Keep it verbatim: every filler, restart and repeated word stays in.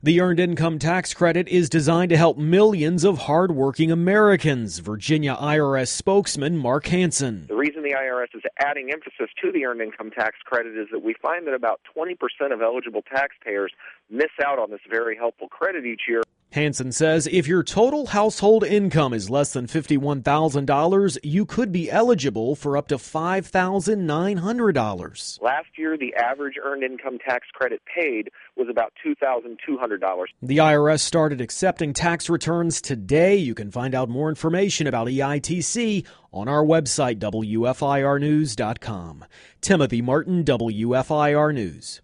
The Earned Income Tax Credit is designed to help millions of hardworking Americans. Virginia I R S spokesman Mark Hansen. The reason the I R S is adding emphasis to the Earned Income Tax Credit is that we find that about twenty percent of eligible taxpayers miss out on this very helpful credit each year. Hansen says if your total household income is less than fifty-one thousand dollars, you could be eligible for up to five thousand nine hundred dollars. Last year, the average Earned Income Tax Credit paid was about two thousand two hundred dollars. The I R S started accepting tax returns today. You can find out more information about E I T C on our website, W F I R news dot com. Timothy Martin, W F I R News.